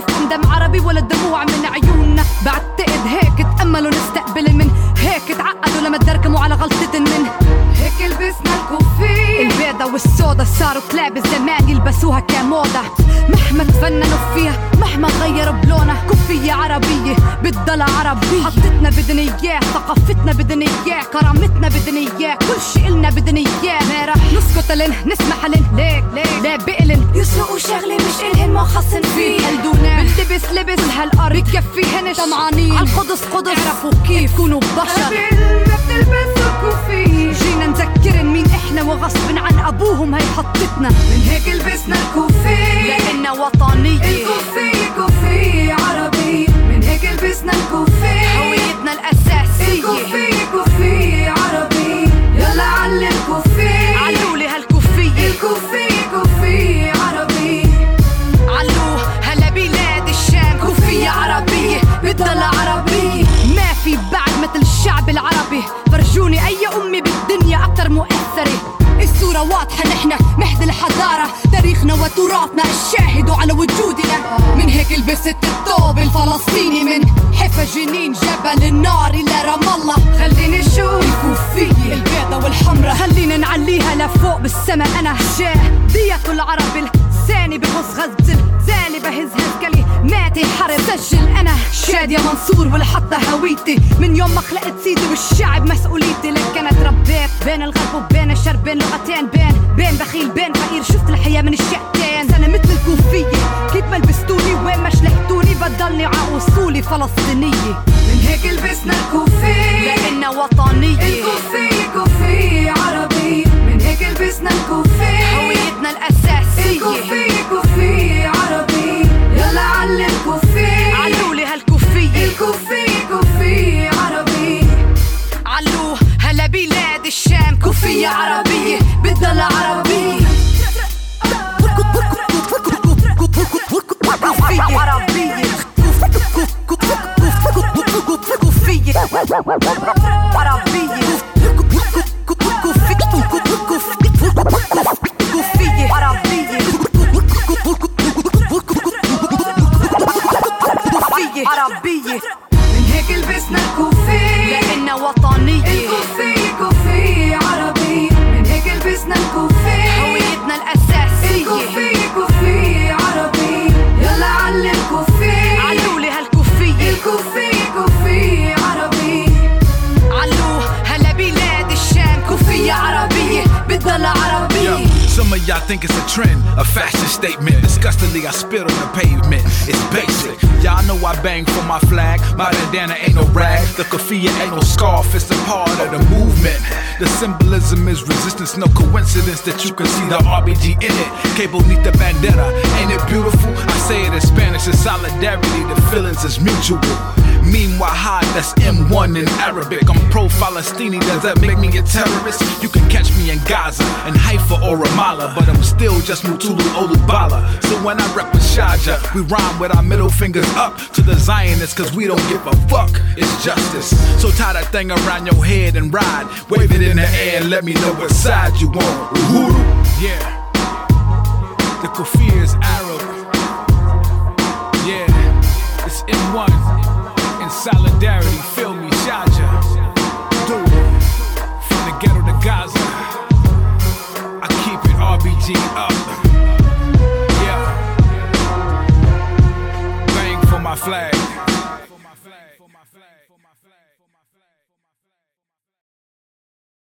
شايفهم دم عربي ولا دموع من عيوننا. بعتقد هيك تأملوا نستقبل من هيك تعقدوا لما تدركموا على غلطة من هيك لبسنا الكوفية البيضة والسودا صاروا كلاب الزمان يلبسوها كموضة. مهما تفننوا فيها مهما غيروا بلونها كوفية عربية بتضل عربية. حطتنا بدنا اياه ثقافتنا بدنا اياه كرامتنا بدنا اياه كل شي إلنا بدنا اياه. ما رح نسكت لن نسمح لن ليك لا بقلن يسرقوا شغلة مش إلهن ما خصن فيه. قلدونا باللبس لبس هالأرض بكفيهنش طمعانين عالقدس قدس عرفوا كيف تكونوا بشر. ما بتلبسوا كوفية جينا نذكرن مين احنا وغصب عن ابوهم هي حطتنا. من هيك لبسنا الكوفية لأننا وطنية. الكوفية كوفية عربية من هيك لبسنا الكوفية هويتنا الأساسية. الكوفية كوفية عربية يلا علي الكوفية علولي هالكوفية. الكوفية كوفية عربية علو هلا بلاد الشام كوفية عربية بتضل عربية. ما في بعد مثل الشعب العربي. فرجوني أي أمي بالدنيا أكتر مؤثرة. الصورة واضحة نحنا مهد الحضارة تاريخنا وتراثنا الشاهد على وجودنا. من هيك لبست الثوب الفلسطيني من حفا جنين جبل النار إلى رام الله. خليني نشوف الكوفية البيضة والحمرة خلينا نعليها لفوق بالسما. أنا دية العرب الثاني بغص غزل زالي بهز كلماتي حرب. سجل أنا شادية منصور والحطة هويتي من يوم ما خلقت سيدي والشعب مسؤوليتي. لكن أنا تربيت بين الغرب وبين الشرق بين لغتين بين بخيل بين فقير. شفت الحياة من الشقتين. أنا مثل الكوفية كيف ما لبستوني وين ما شلحتوني بضلني عاوصولي فلسطينية. من هيك لبسنا الكوفية لأننا وطنية. الكوفية كوفية عربية من هيك لبسنا الكوفية هويتنا الأساسية. الكوفية كوفية عربية يلا علي الكوفية علولي هالكوفية. الكوفية كوفية عربية علو هلا بلاد الشام كوفية عربية بتضل عربية. كوفية عربية كوفية عربية كوفية عربية عربية. من هيك لبسنا الكوفية لأننا وطنية. الكوفية كوفية عربية من هيك لبسنا الكوفية هويتنا الأساسية. الكوفية كوفية عربية يلا علي الكوفية علولي هالكوفية. الكوفية كوفية عربية علو هلا بلاد الشام كوفية عربية بتضل عربية. Some of y'all think it's a trend, a fashion statement. Disgustingly, I spit on the pavement. It's basic. Y'all know I bang for my flag. My bandana ain't no rag. The kafia ain't no scarf. It's a part of the movement. The symbolism is resistance. No coincidence that you can see the RBG in it. Cable need the bandana. Ain't it beautiful? I say it in Spanish. It's solidarity. The feelings is mutual. Meanwhile, high, that's M1 in Arabic. I'm pro-Falastini, does that make me a terrorist? You can catch me in Gaza, in Haifa or Ramallah, but I'm still just Mutulu Olubala. So when I rep with Sharjah, we rhyme with our middle fingers up to the Zionists, cause we don't give a fuck, it's justice. So tie that thing around your head and ride, wave it in the air and let me know what side you on. Uhuru. Yeah, the kufir is Arab. Yeah, it's M1. In solidarity, feel me, Sharjah. Do it. From the ghetto to Gaza, I keep it RBG up. Yeah. Bang for my flag.